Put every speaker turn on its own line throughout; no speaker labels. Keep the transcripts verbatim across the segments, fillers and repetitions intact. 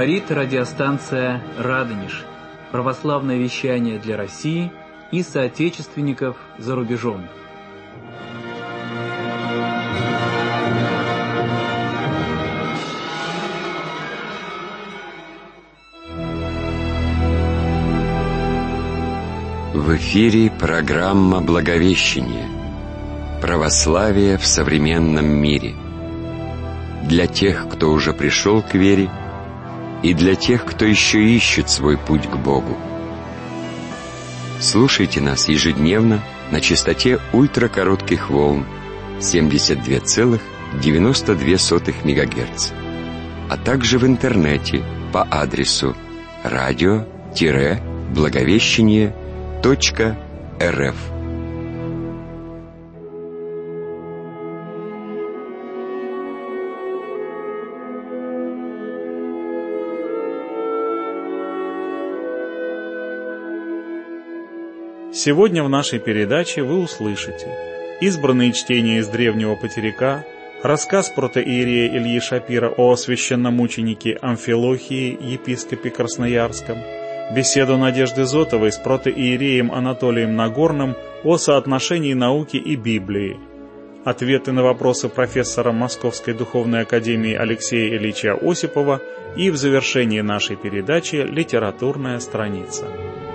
Говорит радиостанция «Радонеж». Православное вещание для России и соотечественников за рубежом.
В эфире программа «Благовещение. Православие в современном мире». Для тех, кто уже пришел к вере, и для тех, кто еще ищет свой путь к Богу. Слушайте нас ежедневно на частоте ультракоротких волн семьдесят два целых девяносто две сотых мегагерца, а также в интернете по адресу радио-благовещение точка рф.
Сегодня в нашей передаче вы услышите избранные чтения из древнего потеряка, рассказ протоиерея Ильи Шапира о священномученике Амфилохии, епископе Красноярском, беседу Надежды Зотовой с протоиереем Анатолием Нагорным о соотношении науки и Библии, ответы на вопросы профессора Московской духовной академии Алексея Ильича Осипова и в завершении нашей передачи литературная страница.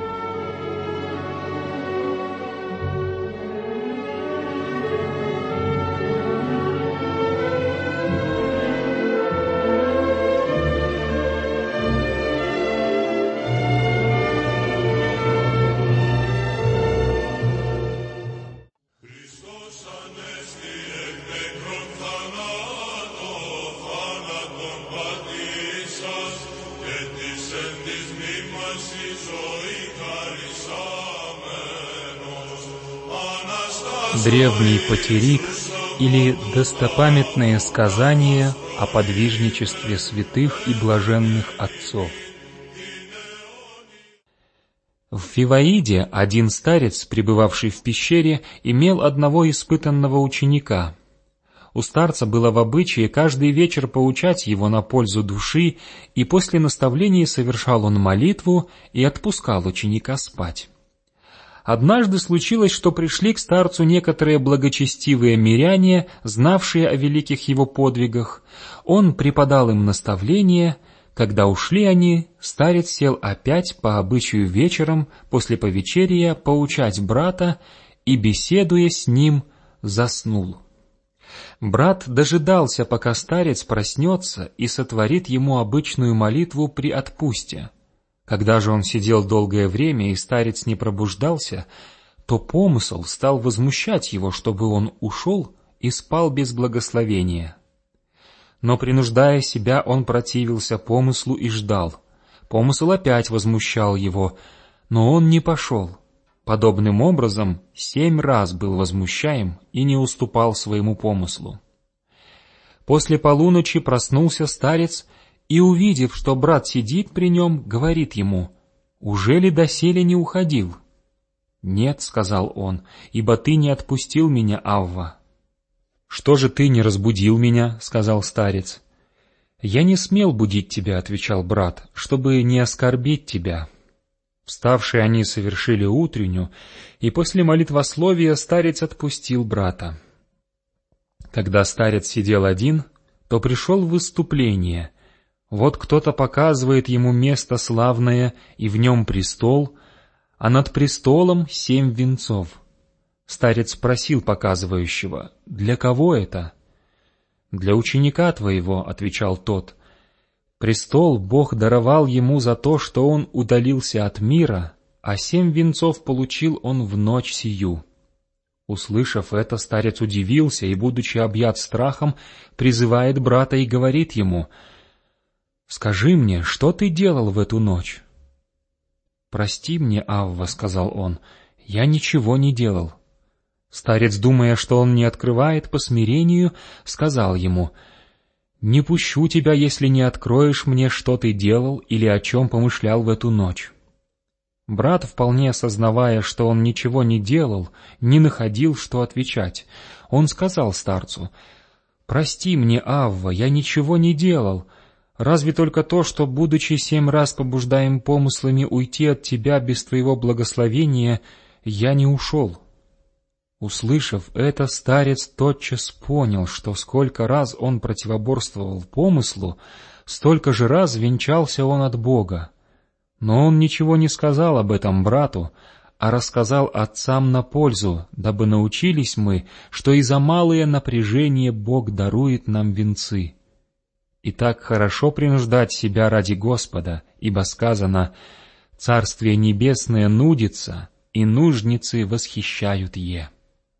Древний потерик или достопамятные сказания о подвижничестве святых и блаженных отцов. В Фиваиде один старец, пребывавший в пещере, имел одного испытанного ученика. У старца было в обычае каждый вечер поучать его на пользу души, и после наставления совершал он молитву и отпускал ученика спать. Однажды случилось, что пришли к старцу некоторые благочестивые миряне, знавшие о великих его подвигах. Он преподал им наставление. Когда ушли они, старец сел опять по обычаю вечером после повечерия поучать брата и, беседуя с ним, заснул. Брат дожидался, пока старец проснется и сотворит ему обычную молитву при отпусте. Когда же он сидел долгое время и старец не пробуждался, то помысл стал возмущать его, чтобы он ушел и спал без благословения. Но, принуждая себя, он противился помыслу и ждал. Помысл опять возмущал его, но он не пошел. Подобным образом семь раз был возмущаем и не уступал своему помыслу. После полуночи проснулся старец и, увидев, что брат сидит при нем, говорит ему: «Ужели доселе не уходил?» «Нет», — сказал он, — «ибо ты не отпустил меня, Авва». «Что же ты не разбудил меня?» — сказал старец. «Я не смел будить тебя», — отвечал брат, — «чтобы не оскорбить тебя». Вставшие они совершили утренню, и после молитвословия старец отпустил брата. Когда старец сидел один, то пришел в выступление. Вот кто-то показывает ему место славное, и в нем престол, а над престолом семь венцов. Старец спросил показывающего: «Для кого это?» «Для ученика твоего», — отвечал тот. «Престол Бог даровал ему за то, что он удалился от мира, а семь венцов получил он в ночь сию». Услышав это, старец удивился и, будучи объят страхом, призывает брата и говорит ему: «Скажи мне, что ты делал в эту ночь?» «Прости мне, Авва», — сказал он, — «я ничего не делал». Старец, думая, что он не открывает по смирению, сказал ему: «Не пущу тебя, если не откроешь мне, что ты делал или о чем помышлял в эту ночь». Брат, вполне осознавая, что он ничего не делал, не находил, что отвечать. Он сказал старцу: «Прости мне, Авва, я ничего не делал. Разве только то, что, будучи семь раз побуждаем помыслами уйти от тебя без твоего благословения, я не ушел». Услышав это, старец тотчас понял, что сколько раз он противоборствовал помыслу, столько же раз венчался он от Бога. Но он ничего не сказал об этом брату, а рассказал отцам на пользу, дабы научились мы, что и за малое напряжение Бог дарует нам венцы. И так хорошо принуждать себя ради Господа, ибо сказано: «Царствие небесное нудится, и нужницы восхищают е».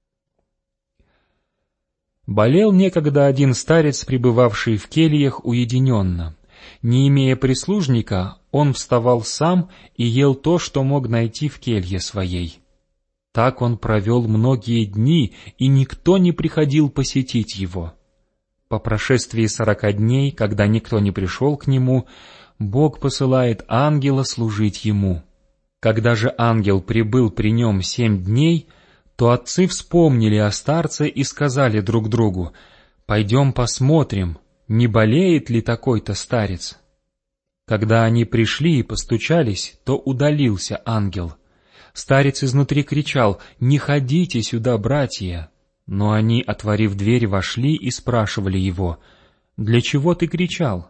Болел некогда один старец, пребывавший в кельях уединенно. Не имея прислужника, он вставал сам и ел то, что мог найти в келье своей. Так он провел многие дни, и никто не приходил посетить его. По прошествии сорока дней, когда никто не пришел к нему, Бог посылает ангела служить ему. Когда же ангел прибыл при нем семь дней, то отцы вспомнили о старце и сказали друг другу: «Пойдем посмотрим, не болеет ли такой-то старец». Когда они пришли и постучались, то удалился ангел. Старец изнутри кричал: «Не ходите сюда, братья!» Но они, отворив дверь, вошли и спрашивали его: «Для чего ты кричал?»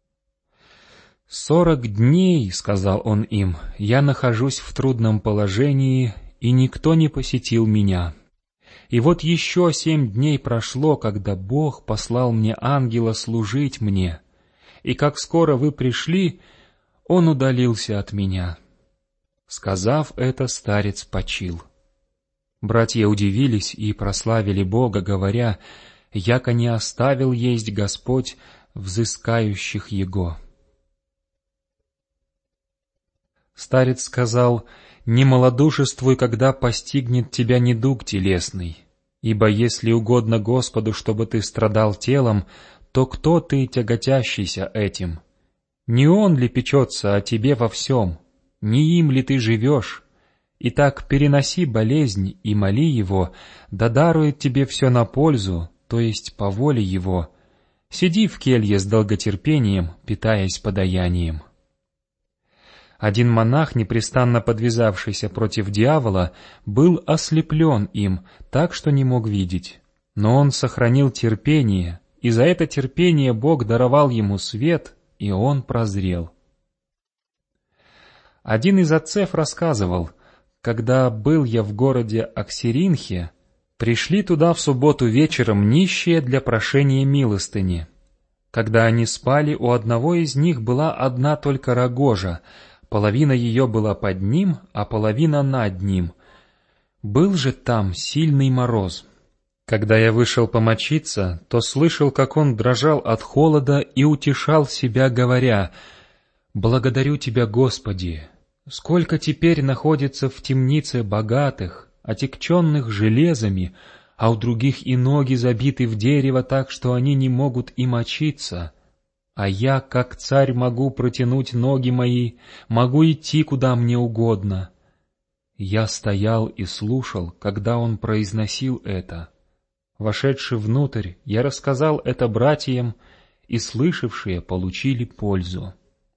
«Сорок дней, — сказал он им, — я нахожусь в трудном положении, и никто не посетил меня. И вот еще семь дней прошло, когда Бог послал мне ангела служить мне, и как скоро вы пришли, он удалился от меня». Сказав это, старец почил. Братья удивились и прославили Бога, говоря: «Яко не оставил есть Господь взыскающих Его». Старец сказал: «Не малодушествуй, когда постигнет тебя недуг телесный, ибо если угодно Господу, чтобы ты страдал телом, то кто ты, тяготящийся этим? Не Он ли печется о тебе во всем? Не им ли ты живешь? Итак, переноси болезнь и моли Его, да дарует тебе все на пользу, то есть по воле Его. Сиди в келье с долготерпением, питаясь подаянием». Один монах, непрестанно подвязавшийся против дьявола, был ослеплен им, так что не мог видеть. Но он сохранил терпение, и за это терпение Бог даровал ему свет, и он прозрел. Один из отцев рассказывал: «Когда был я в городе Аксиринхе, пришли туда в субботу вечером нищие для прошения милостыни. Когда они спали, у одного из них была одна только рогожа, половина ее была под ним, а половина над ним. Был же там сильный мороз. Когда я вышел помочиться, то слышал, как он дрожал от холода и утешал себя, говоря: «Благодарю Тебя, Господи! Сколько теперь находится в темнице богатых, отягченных железами, а у других и ноги забиты в дерево так, что они не могут и мочиться. А я, как царь, могу протянуть ноги мои, могу идти, куда мне угодно». Я стоял и слушал, когда он произносил это. Вошедший внутрь, я рассказал это братьям, и слышавшие получили пользу.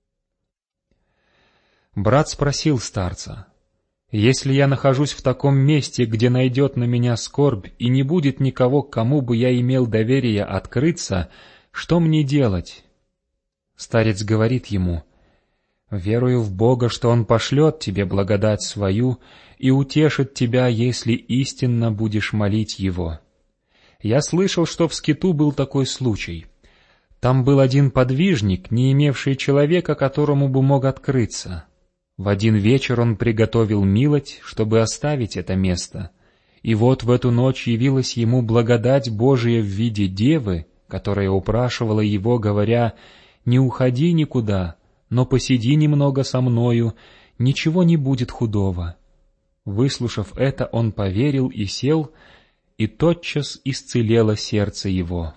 Брат спросил старца: «Если я нахожусь в таком месте, где найдет на меня скорбь, и не будет никого, к кому бы я имел доверие открыться, что мне делать?» Старец говорит ему: «Верую в Бога, что Он пошлет тебе благодать свою и утешит тебя, если истинно будешь молить Его. Я слышал, что в скиту был такой случай. Там был один подвижник, не имевший человека, которому бы мог открыться. В один вечер он приготовил милоть, чтобы оставить это место. И вот в эту ночь явилась ему благодать Божия в виде девы, которая упрашивала его, говоря: «Не уходи никуда, но посиди немного со мною, ничего не будет худого». Выслушав это, он поверил и сел, и тотчас исцелело сердце его.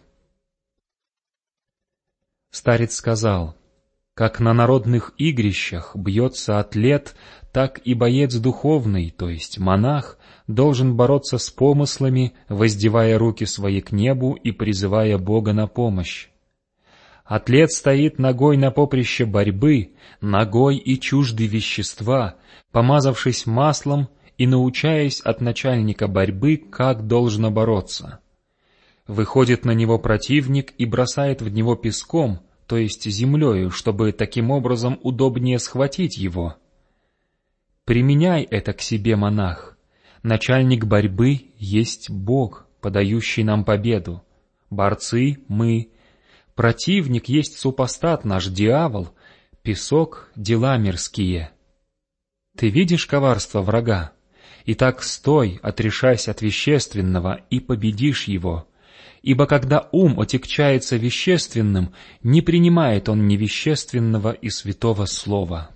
Старец сказал: «Как на народных игрищах бьется атлет, так и боец духовный, то есть монах, должен бороться с помыслами, воздевая руки свои к небу и призывая Бога на помощь. Атлет стоит ногой на поприще борьбы, ногой и чужды вещества, помазавшись маслом и научаясь от начальника борьбы, как должно бороться. Выходит на него противник и бросает в него песком, то есть землею, чтобы таким образом удобнее схватить его. Применяй это к себе, монах. Начальник борьбы есть Бог, подающий нам победу. Борцы — мы. Противник есть супостат наш, дьявол. Песок — дела мирские. Ты видишь коварство врага? Итак, стой, отрешайся от вещественного, и победишь его. Ибо когда ум отягчается вещественным, не принимает он невещественного и святого слова.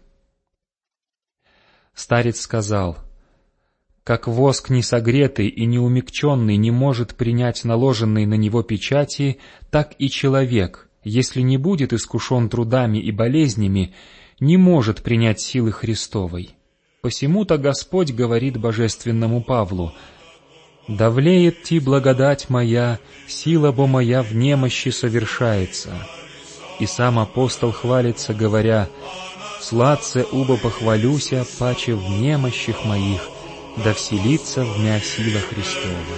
Старец сказал: «Как воск несогретый и неумягченный не может принять наложенные на него печати, так и человек, если не будет искушен трудами и болезнями, не может принять силы Христовой. Посему-то Господь говорит божественному Павлу: «Давлеет ти благодать моя, сила бо моя в немощи совершается». И сам апостол хвалится, говоря: «Сладце убо похвалюся, паче в немощах моих, да вселится в мя сила Христова».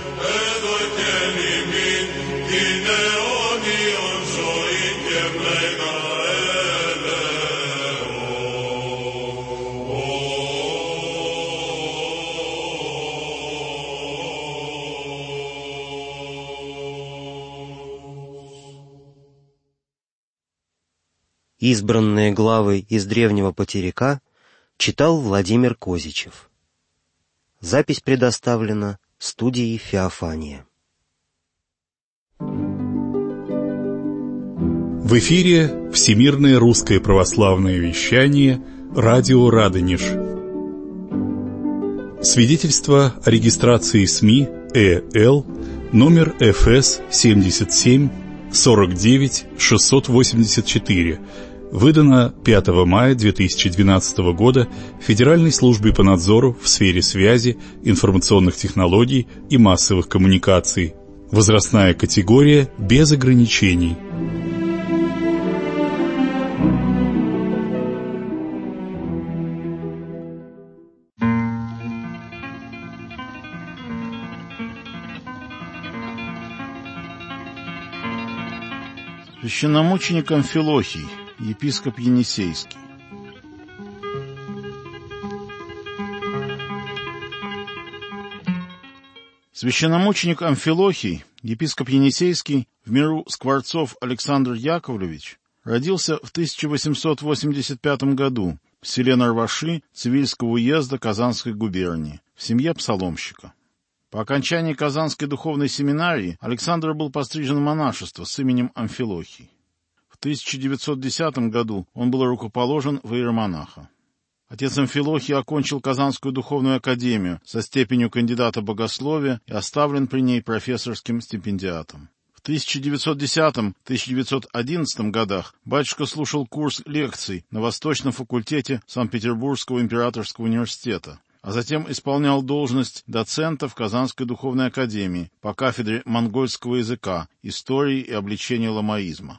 Избранные главы из древнего потеряка читал Владимир Козичев. Запись предоставлена студией «Феофания».
В эфире Всемирное русское православное вещание «Радио Радонеж». Свидетельство о регистрации СМИ ЭЛ номер эф эс семьдесят семь сорок девять шестьсот восемьдесят четыре, выдано пятого мая две тысячи двенадцатого года Федеральной службой по надзору в сфере связи, информационных технологий и массовых коммуникаций. Возрастная категория без ограничений.
Священномученик Амфилохий, епископ Енисейский. Священномученик Амфилохий, епископ Енисейский, в миру Скворцов Александр Яковлевич, родился в тысяча восемьсот восемьдесят пятом году в селе Нарваши Цивильского уезда Казанской губернии, в семье псаломщика. По окончании Казанской духовной семинарии Александр был пострижен в монашество с именем Амфилохий. В тысяча девятьсот десятом году он был рукоположен в иеромонаха. Отец Амфилохий окончил Казанскую духовную академию со степенью кандидата богословия и оставлен при ней профессорским стипендиатом. В тысяча девятьсот десятом — тысяча девятьсот одиннадцатом годах батюшка слушал курс лекций на Восточном факультете Санкт-Петербургского императорского университета, а затем исполнял должность доцента в Казанской духовной академии по кафедре монгольского языка, истории и обличения ламаизма.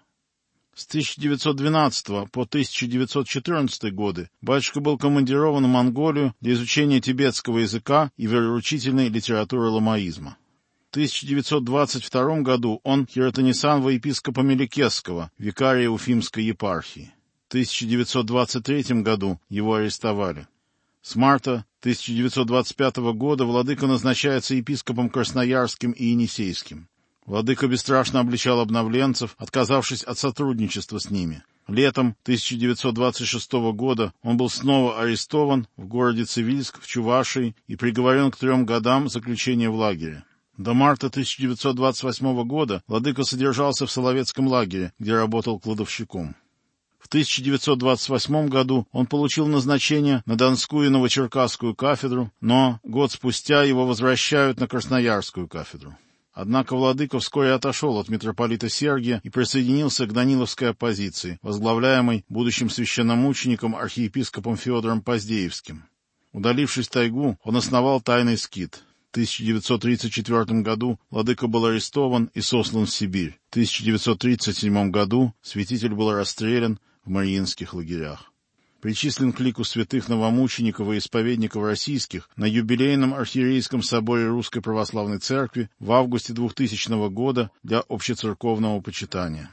С тысяча девятьсот двенадцатого по тысяча девятьсот четырнадцатый годы батюшка был командирован в Монголию для изучения тибетского языка и вероучительной литературы ламаизма. В тысяча девятьсот двадцать втором году он хиротонисанного епископа Меликесского, викария Уфимской епархии. В тысяча девятьсот двадцать третьем году его арестовали. С марта тысяча девятьсот двадцать пятого года владыка назначается епископом Красноярским и Енисейским. Владыка бесстрашно обличал обновленцев, отказавшись от сотрудничества с ними. Летом тысяча девятьсот двадцать шестого года он был снова арестован в городе Цивильск в Чувашии и приговорен к трем годам заключения в лагере. До марта тысяча девятьсот двадцать восьмого года владыка содержался в Соловецком лагере, где работал кладовщиком. В тысяча девятьсот двадцать восьмом году он получил назначение на Донскую и Новочеркасскую кафедру, но год спустя его возвращают на Красноярскую кафедру. Однако владыка вскоре отошел от митрополита Сергия и присоединился к Даниловской оппозиции, возглавляемой будущим священномучеником архиепископом Феодором Поздеевским. Удалившись в тайгу, он основал тайный скит. В тысяча девятьсот тридцать четвёртом году владыка был арестован и сослан в Сибирь. В тысяча девятьсот тридцать седьмом году святитель был расстрелян в Мариинских лагерях. Причислен к лику святых новомучеников и исповедников российских на юбилейном архиерейском соборе Русской Православной Церкви в августе двухтысячного года для общецерковного почитания.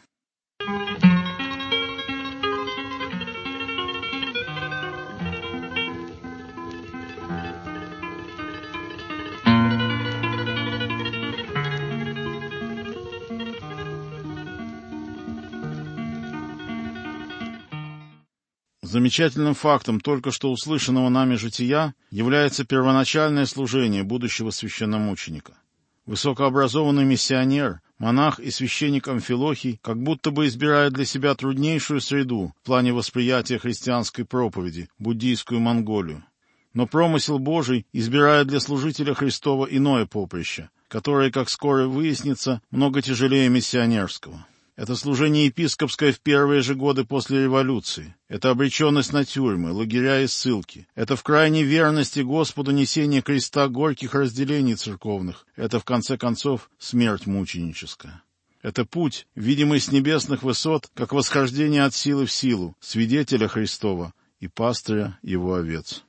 Замечательным фактом только что услышанного нами жития является первоначальное служение будущего священномученика. Высокообразованный миссионер, монах и священник Амфилохий как будто бы избирают для себя труднейшую среду в плане восприятия христианской проповеди, буддийскую Монголию. Но промысел Божий избирает для служителя Христова иное поприще, которое, как скоро выяснится, много тяжелее миссионерского. Это служение епископское в первые же годы после революции. Это обреченность на тюрьмы, лагеря и ссылки. Это в крайней верности Господу несение креста горьких разделений церковных. Это, в конце концов, смерть мученическая. Это путь, видимый с небесных высот, как восхождение от силы в силу, свидетеля Христова и пастыря его овец.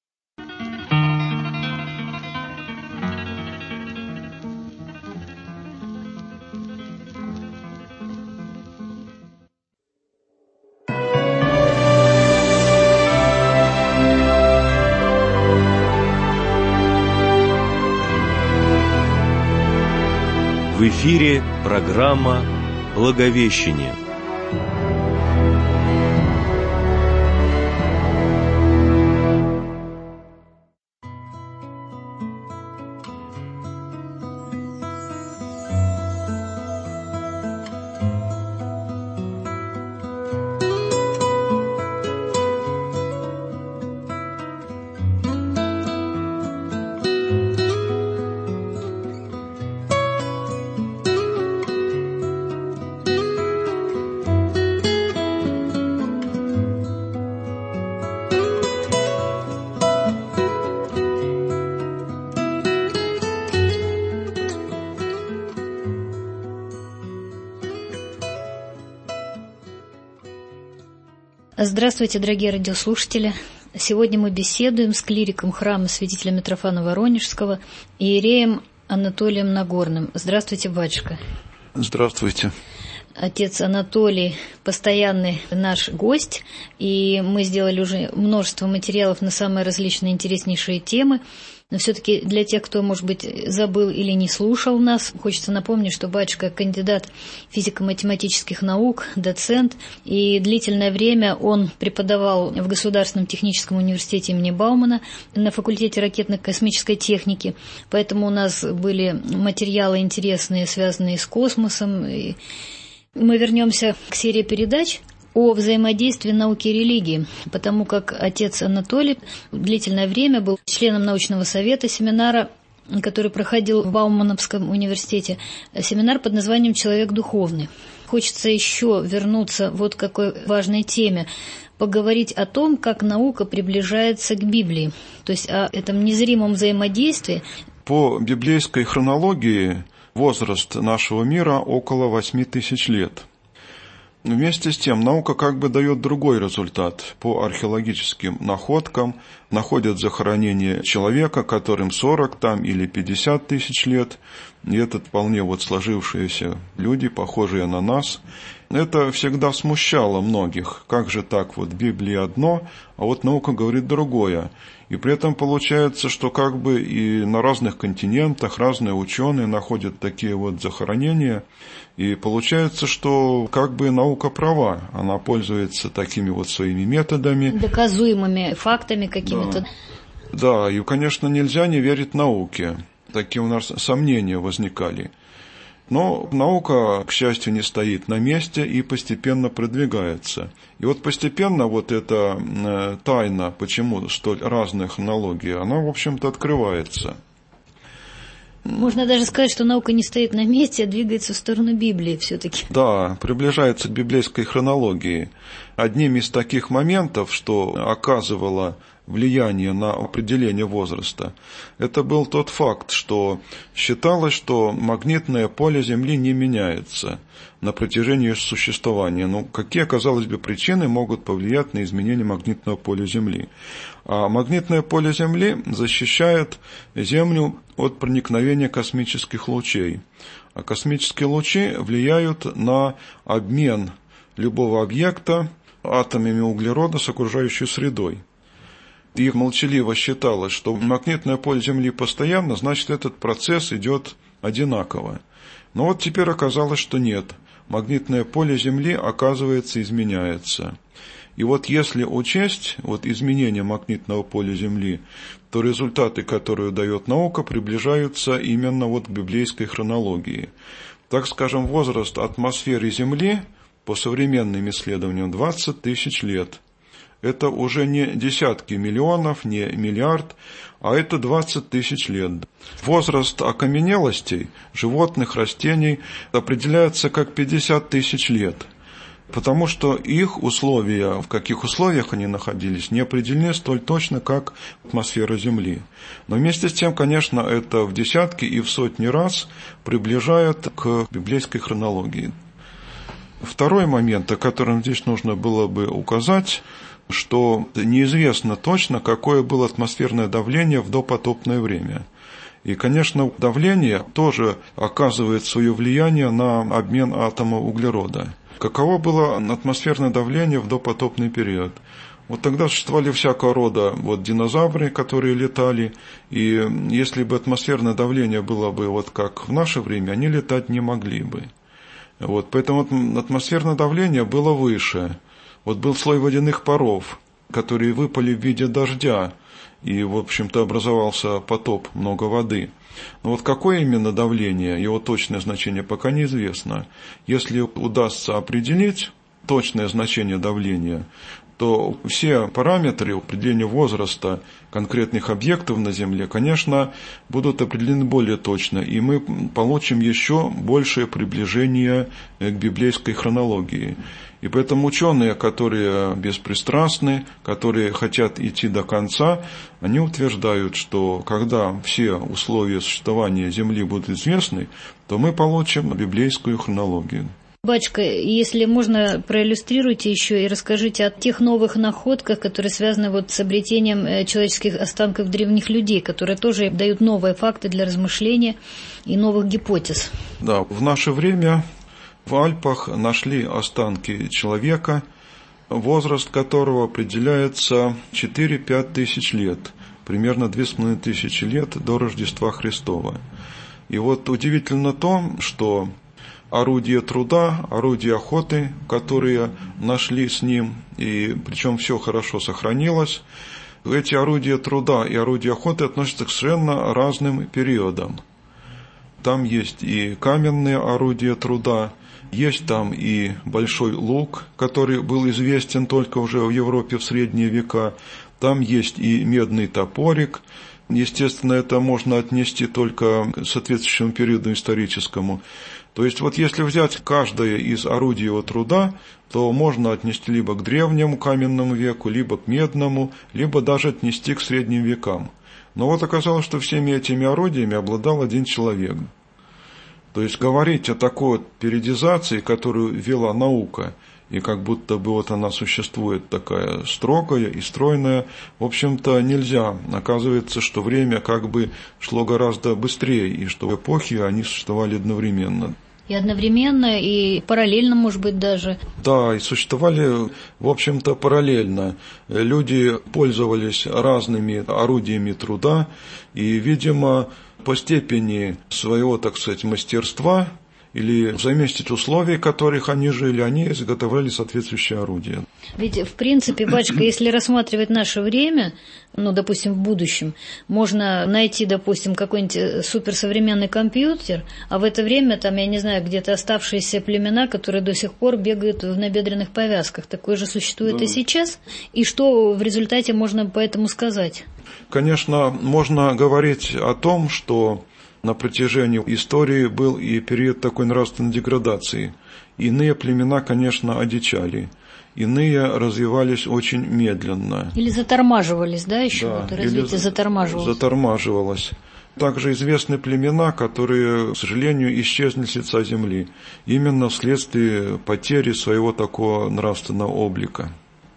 В эфире программа «Благовещение».
Здравствуйте, дорогие радиослушатели! Сегодня мы беседуем с клириком храма святителя Митрофана Воронежского, иереем Анатолием Нагорным. Здравствуйте, батюшка!
Здравствуйте!
Отец Анатолий – постоянный наш гость, и мы сделали уже множество материалов на самые различные интереснейшие темы. Но все-таки для тех, кто, может быть, забыл или не слушал нас, хочется напомнить, что батюшка – кандидат физико-математических наук, доцент, и длительное время он преподавал в Государственном техническом университете имени Баумана на факультете ракетно-космической техники. Поэтому у нас были материалы интересные, связанные с космосом. И мы вернемся к серии передач о взаимодействии науки и религии, потому как отец Анатолий длительное время был членом научного совета семинара, который проходил в Баумановском университете, семинар под названием «Человек духовный». Хочется еще вернуться вот к какой важной теме, поговорить о том, как наука приближается к Библии, то есть о этом незримом взаимодействии.
По библейской хронологии возраст нашего мира около восьми тысяч лет. Вместе с тем, наука как бы дает другой результат. По археологическим находкам находят захоронение человека, которым сорок там, или пятьдесят тысяч лет. И это вполне вот сложившиеся люди, похожие на нас. Это всегда смущало многих. Как же так, вот в Библии одно, а вот наука говорит другое. И при этом получается, что как бы и на разных континентах разные ученые находят такие вот захоронения. И получается, что как бы наука права, она пользуется такими вот своими методами.
Доказуемыми фактами какими-то.
Да, да, и, конечно, нельзя не верить науке. Такие у нас сомнения возникали. Но наука, к счастью, не стоит на месте и постепенно продвигается. И вот постепенно вот эта тайна, почему столь разная хронология, она, в общем-то, открывается.
Можно даже сказать, что наука не стоит на месте, а двигается в сторону Библии все-таки.
Да, приближается к библейской хронологии. Одним из таких моментов, что оказывало влияние на определение возраста, это был тот факт, что считалось, что магнитное поле Земли не меняется на протяжении существования. Ну, какие, казалось бы, причины могут повлиять на изменение магнитного поля Земли? А магнитное поле Земли защищает Землю от проникновения космических лучей. А космические лучи влияют на обмен любого объекта атомами углерода с окружающей средой. И молчаливо считалось, что магнитное поле Земли постоянно, значит, этот процесс идет одинаково. Но вот теперь оказалось, что нет. Магнитное поле Земли, оказывается, изменяется. И вот если учесть вот изменение магнитного поля Земли, то результаты, которые дает наука, приближаются именно вот к библейской хронологии. Так скажем, возраст атмосферы Земли по современным исследованиям двадцать тысяч лет. Это уже не десятки миллионов, не миллиард, а это двадцать тысяч лет. Возраст окаменелостей животных, растений определяется как пятьдесят тысяч лет. Потому что их условия, в каких условиях они находились, не определены столь точно, как атмосфера Земли. Но вместе с тем, конечно, это в десятки и в сотни раз приближает к библейской хронологии. Второй момент, о котором здесь нужно было бы указать, что неизвестно точно, какое было атмосферное давление в допотопное время. И, конечно, давление тоже оказывает свое влияние на обмен атома углерода. Каково было атмосферное давление в допотопный период? Вот тогда существовали всякого рода вот динозавры, которые летали, и если бы атмосферное давление было бы вот как в наше время, они летать не могли бы. Вот, поэтому атмосферное давление было выше. Вот был слой водяных паров, которые выпали в виде дождя, и, в общем-то, образовался потоп, много воды. Но вот какое именно давление, его точное значение пока неизвестно. Если удастся определить точное значение давления, то все параметры определения возраста конкретных объектов на Земле, конечно, будут определены более точно, и мы получим еще большее приближение к библейской хронологии. И поэтому ученые, которые беспристрастны, которые хотят идти до конца, они утверждают, что когда все условия существования Земли будут известны, то мы получим библейскую хронологию.
Батюшка, если можно, проиллюстрируйте еще и расскажите о тех новых находках, которые связаны вот с обретением человеческих останков древних людей, которые тоже дают новые факты для размышления и новых гипотез.
Да, в наше время в Альпах нашли останки человека, возраст которого определяется четыре-пять тысяч лет, примерно две с половиной тысячи лет до Рождества Христова. И вот удивительно то, что орудия труда, орудия охоты, которые нашли с ним, и причем все хорошо сохранилось, эти орудия труда и орудия охоты относятся к совершенно разным периодам. Там есть и каменные орудия труда, есть там и большой лук, который был известен только уже в Европе в средние века, там есть и медный топорик. Естественно, это можно отнести только к соответствующему периоду историческому. То есть, вот если взять каждое из орудий его труда, то можно отнести либо к древнему каменному веку, либо к медному, либо даже отнести к средним векам. Но вот оказалось, что всеми этими орудиями обладал один человек. То есть, говорить о такой вот периодизации, которую вела наука, и как будто бы вот она существует такая строгая и стройная, в общем-то, нельзя. Оказывается, что время как бы шло гораздо быстрее, и что эпохи, они существовали одновременно.
И одновременно, и параллельно, может быть, даже.
Да, и существовали, в общем-то, параллельно. Люди пользовались разными орудиями труда, и, видимо, по степени своего, так сказать, мастерства или в зависимости от условий, в которых они жили, они изготовляли соответствующие орудия.
Ведь, в принципе, батюшка, если рассматривать наше время, ну, допустим, в будущем, можно найти, допустим, какой-нибудь суперсовременный компьютер, а в это время, там, я не знаю, где-то оставшиеся племена, которые до сих пор бегают в набедренных повязках. Такое же существует, да, и сейчас. И что в результате можно по этому сказать?
Конечно, можно говорить о том, что на протяжении истории был и период такой нравственной деградации. Иные племена, конечно, одичали. иные развивались очень медленно.
Или затормаживались, да, еще
Да,
вот, развитие затормаживалось.
Затормаживалось. Также известны племена, которые, к сожалению, исчезли с лица земли именно вследствие потери своего такого нравственного облика.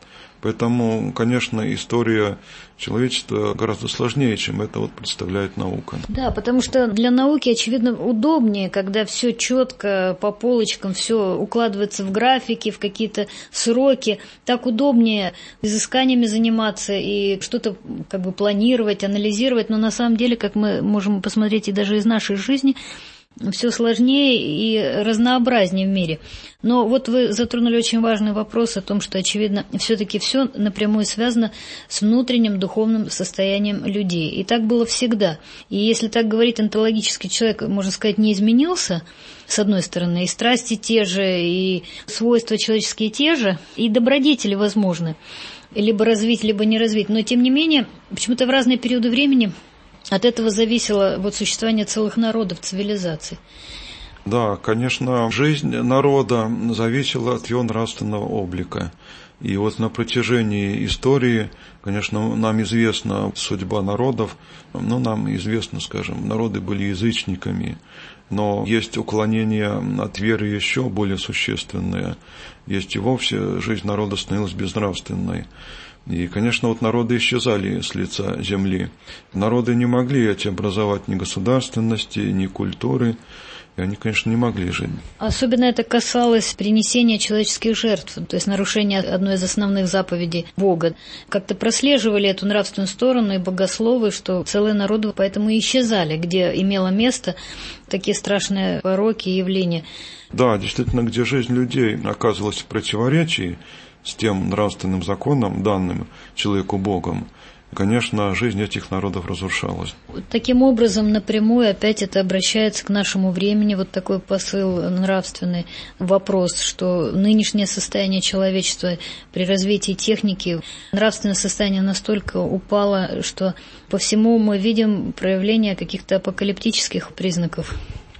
Поэтому, конечно, история человечества гораздо сложнее, чем это вот представляет наука.
Да, потому что для науки, очевидно, удобнее, когда все четко по полочкам, все укладывается в графики, в какие-то сроки. Так удобнее изысканиями заниматься и что-то как бы планировать, анализировать. Но на самом деле, как мы можем посмотреть и даже из нашей жизни, все сложнее и разнообразнее в мире. Но вот вы затронули очень важный вопрос о том, что, очевидно, все-таки все напрямую связано с внутренним духовным состоянием людей. И так было всегда. И если так говорить, онтологический человек, можно сказать, не изменился, с одной стороны, и страсти те же, и свойства человеческие те же, и добродетели возможны. Либо развить, либо не развить. Но, тем не менее, почему-то в разные периоды времени от этого зависело вот существование целых народов, цивилизаций.
Да, конечно, жизнь народа зависела от его нравственного облика. И вот на протяжении истории, конечно, нам известна судьба народов, ну, нам известно, скажем, народы были язычниками, но есть уклонения от веры еще более существенные. Есть и вовсе жизнь народа становилась безнравственной. И, конечно, вот народы исчезали с лица земли. Народы не могли эти образовать ни государственности, ни культуры, и они, конечно, не могли жить.
Особенно это касалось принесения человеческих жертв, то есть нарушения одной из основных заповедей Бога. Как-то прослеживали эту нравственную сторону и богословы, что целые народы поэтому и исчезали, где имело место такие страшные пороки и явления.
Да, действительно, где жизнь людей оказывалась в противоречии с тем нравственным законом, данным человеку Богом, конечно, жизнь этих народов разрушалась.
Таким образом, напрямую опять это обращается к нашему времени, вот такой посыл нравственный, вопрос, что нынешнее состояние человечества при развитии техники, нравственное состояние настолько упало, что по всему мы видим проявление каких-то апокалиптических признаков.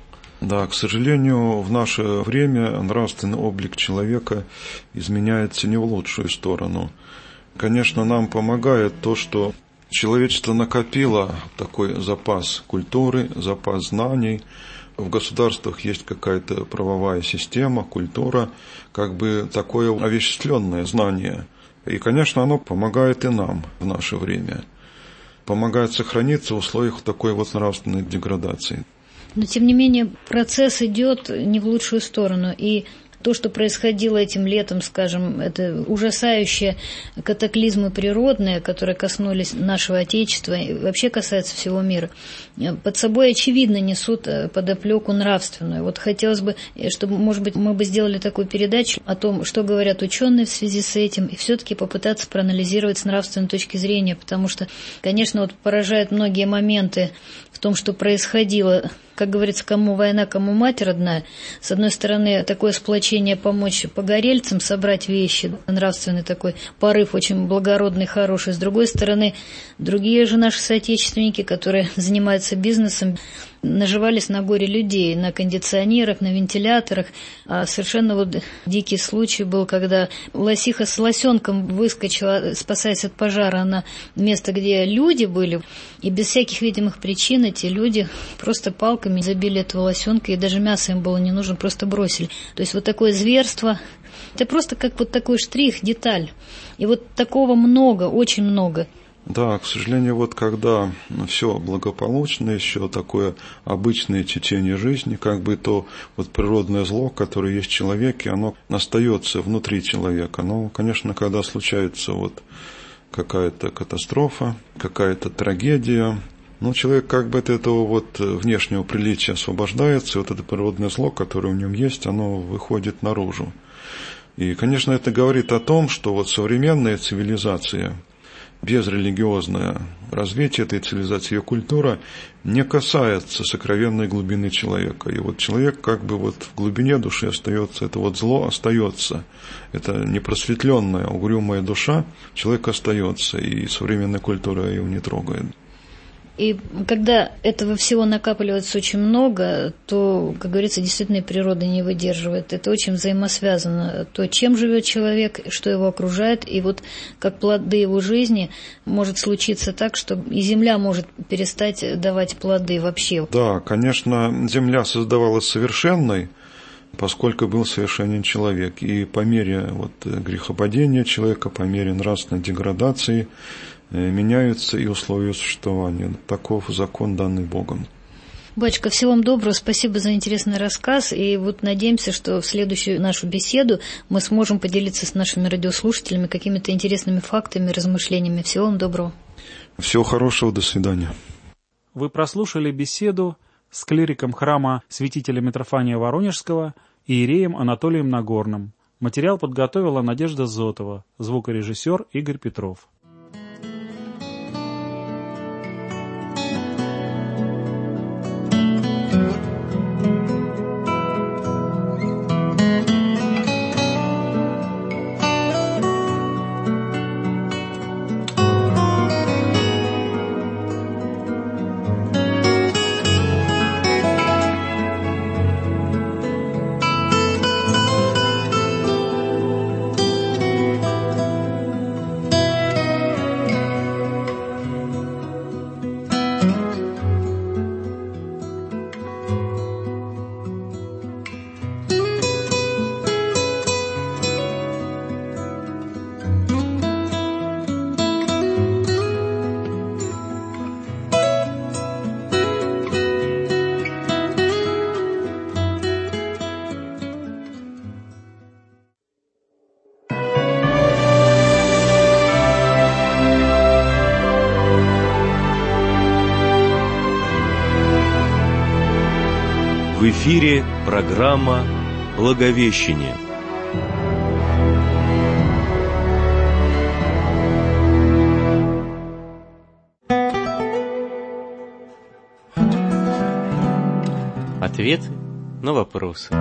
Да, к сожалению, в наше время нравственный облик человека изменяется не в лучшую сторону. Конечно, нам помогает то, что человечество накопило такой запас культуры, запас знаний. В государствах есть какая-то правовая система, культура, как бы такое овеществленное знание. И, конечно, оно помогает и нам в наше время. Помогает сохраниться в условиях такой вот нравственной деградации.
Но, тем не менее, процесс идет не в лучшую сторону. И то, что происходило этим летом, скажем, это ужасающие катаклизмы природные, которые коснулись нашего Отечества и вообще касаются всего мира, под собой, очевидно, несут подоплеку нравственную. Вот хотелось бы, чтобы, может быть, мы бы сделали такую передачу о том, что говорят ученые в связи с этим, и все-таки попытаться проанализировать с нравственной точки зрения, потому что, конечно, вот поражают многие моменты в том, что происходило. Как говорится, кому война, кому мать родная. С одной стороны, такое сплочение помочь погорельцам, собрать вещи, нравственный такой порыв, очень благородный, хороший. С другой стороны, другие же наши соотечественники, которые занимаются бизнесом, наживались на горе людей, на кондиционерах, на вентиляторах. А совершенно вот дикий случай был, когда лосиха с лосенком выскочила, спасаясь от пожара, на место, где люди были, и без всяких видимых причин эти люди просто палками забили этого лосенка, и даже мясо им было не нужно, просто бросили. То есть вот такое зверство, это просто как вот такой штрих, деталь. И вот такого много, очень много.
Да, к сожалению, вот когда все благополучно, еще такое обычное течение жизни, как бы то вот природное зло, которое есть в человеке, оно остается внутри человека. Но, конечно, когда случается вот какая-то катастрофа, какая-то трагедия, ну, человек как бы от этого вот внешнего приличия освобождается, и вот это природное зло, которое в нем есть, оно выходит наружу. И, конечно, это говорит о том, что вот современная цивилизация, безрелигиозное развитие этой цивилизации, ее культура не касается сокровенной глубины человека. И вот человек как бы вот в глубине души остается, это вот зло остается. Это непросветленная, угрюмая душа, человек остается, и современная культура его не трогает.
И когда этого всего накапливается очень много, то, как говорится, действительно и природа не выдерживает. Это очень взаимосвязано. То, чем живет человек, что его окружает, и вот как плоды его жизни может случиться так, что и земля может перестать давать плоды вообще.
Да, конечно, земля создавалась совершенной, поскольку был совершенен человек. И по мере вот, грехопадения человека, по мере нравственной деградации меняются и условия существования. Таков закон, данный Богом.
Батюшка, всего вам доброго, спасибо за интересный рассказ. И вот надеемся, что в следующую нашу беседу мы сможем поделиться с нашими радиослушателями какими-то интересными фактами, размышлениями. Всего вам доброго.
Всего хорошего, до свидания.
Вы прослушали беседу с клириком храма святителя Митрофания Воронежского иереем Анатолием Нагорным. Материал подготовила Надежда Зотова, звукорежиссер Игорь Петров.
В эфире программа «Благовещение».
Ответы на вопросы.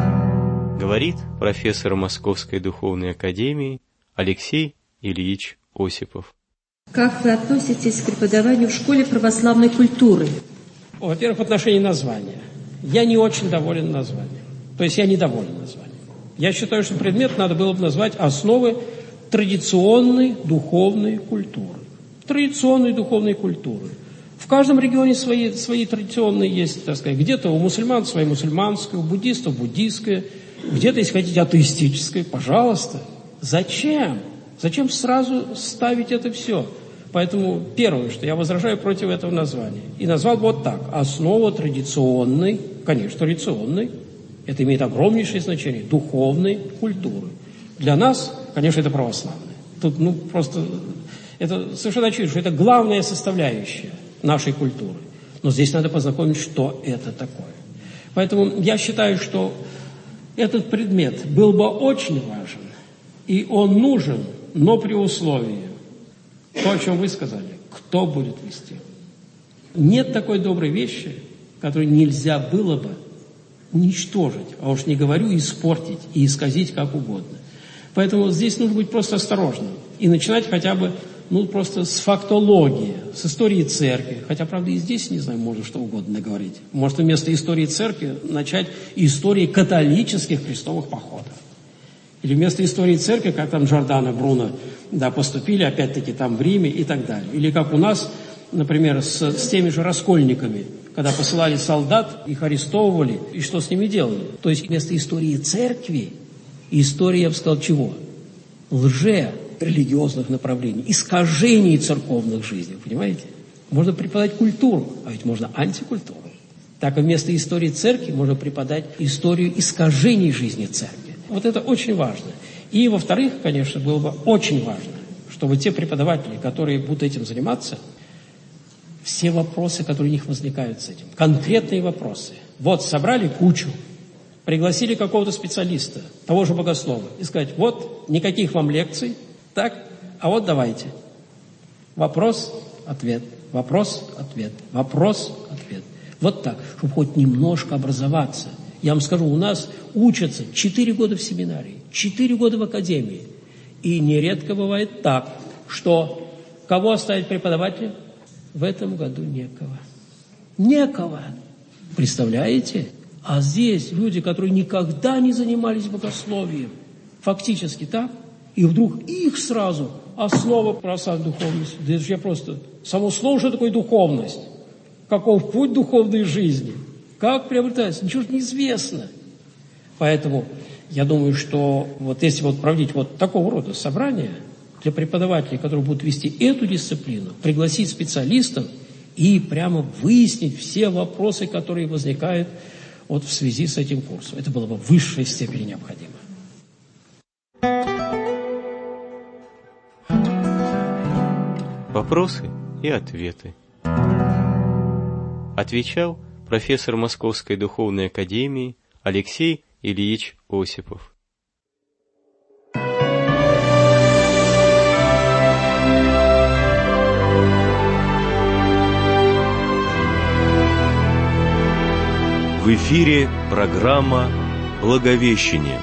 Говорит профессор Московской духовной академии Алексей Ильич Осипов.
Как вы относитесь к преподаванию в школе православной культуры?
Во-первых, в отношении названия. Я не очень доволен названием. То есть я недоволен названием. Я считаю, что предмет надо было бы назвать «Основы традиционной духовной культуры». Традиционной духовной культуры. В каждом регионе свои, свои традиционные есть, так сказать. Где-то у мусульман своя мусульманская, у буддистов буддийская, где-то, если хотите, атеистическая. Пожалуйста. Зачем? Зачем сразу ставить это все? Поэтому первое, что я возражаю против этого названия. И назвал бы вот так. Основа традиционной, конечно, традиционной, это имеет огромнейшее значение, духовной культуры. Для нас, конечно, это православное. Тут, ну, просто, это совершенно очевидно, что это главная составляющая нашей культуры. Но здесь надо познакомить, что это такое. Поэтому я считаю, что этот предмет был бы очень важен, и он нужен, но при условии, то, о чем вы сказали, кто будет вести. Нет такой доброй вещи, которую нельзя было бы уничтожить, а уж не говорю испортить и исказить как угодно. Поэтому здесь нужно быть просто осторожным и начинать хотя бы, ну, просто с фактологии, с истории церкви. Хотя, правда, и здесь, не знаю, можно что угодно наговорить. Может, вместо истории церкви начать истории католических крестовых походов. Или вместо истории церкви, как там Джордано Бруно, да, поступили, опять-таки, там в Риме и так далее. Или как у нас, например, с, с теми же раскольниками, когда посылали солдат, их арестовывали, и что с ними делали. То есть вместо истории церкви, история, я бы сказал, чего? Лже-религиозных направлений, искажений церковных жизней, понимаете? Можно преподать культуру, а ведь можно антикультуру. Так вместо истории церкви можно преподать историю искажений жизни церкви. Вот это очень важно. И, во-вторых, конечно, было бы очень важно, чтобы те преподаватели, которые будут этим заниматься, все вопросы, которые у них возникают с этим, конкретные вопросы. Вот, собрали кучу, пригласили какого-то специалиста, того же богослова, и сказать, вот, никаких вам лекций, так, а вот давайте. Вопрос, ответ, вопрос, ответ, вопрос, ответ. Вот так, чтобы хоть немножко образоваться. Я вам скажу, у нас учатся четыре года в семинарии, четыре года в академии. И нередко бывает так, что кого оставить преподавателя? В этом году некого. Некого. Представляете? А здесь люди, которые никогда не занимались богословием, фактически так, и вдруг их сразу основа православной духовности. Да это же я просто... Само слово, что такое духовность? Каков путь духовной жизни? Как приобретается? Ничего же неизвестно. Поэтому я думаю, что вот если вот проводить вот такого рода собрания для преподавателей, которые будут вести эту дисциплину, пригласить специалистов и прямо выяснить все вопросы, которые возникают вот в связи с этим курсом. Это было бы в высшей степени необходимо.
Вопросы и ответы. Отвечал профессор Московской духовной академии Алексей Ильич Осипов.
В эфире программа «Благовещение».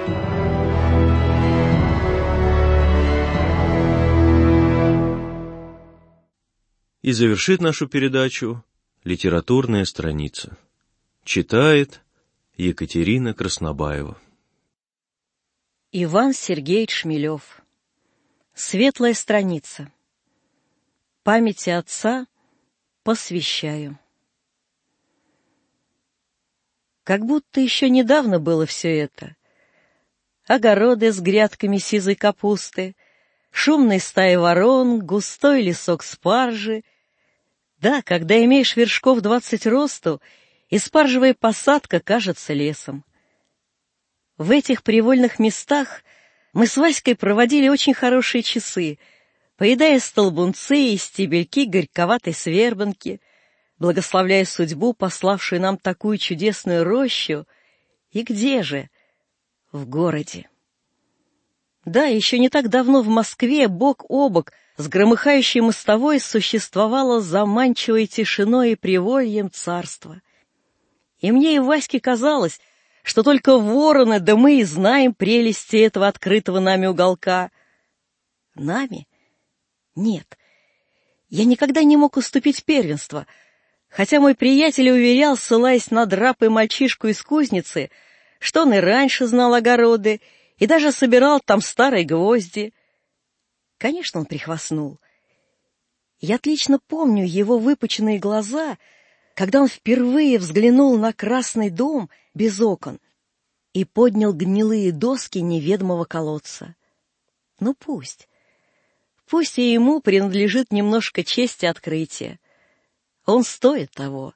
И завершит нашу передачу литературная страница. Читает Екатерина Краснобаева.
Иван Сергеевич Шмелев. Светлая страница. Памяти отца посвящаю. Как будто еще недавно было все это. Огороды с грядками сизой капусты, шумной стаи ворон, густой лесок спаржи. Да, когда имеешь вершков двадцать росту, и спаржевая посадка кажется лесом. В этих привольных местах мы с Васькой проводили очень хорошие часы, поедая столбунцы и стебельки горьковатой свербанки, благословляя судьбу, пославшую нам такую чудесную рощу. И где же? В городе. Да, еще не так давно в Москве бок о бок с громыхающей мостовой существовало заманчивой тишиной и привольем царство. И мне и Ваське казалось, что только вороны, да мы и знаем прелести этого открытого нами уголка. Нами? Нет. Я никогда не мог уступить первенство, хотя мой приятель уверял, ссылаясь на драпы мальчишку из кузницы, что он и раньше знал огороды и даже собирал там старые гвозди. Конечно, он прихвастнул. Я отлично помню его выпученные глаза, когда он впервые взглянул на красный дом без окон и поднял гнилые доски неведомого колодца. Ну пусть. Пусть и ему принадлежит немножко чести открытия. Он стоит того.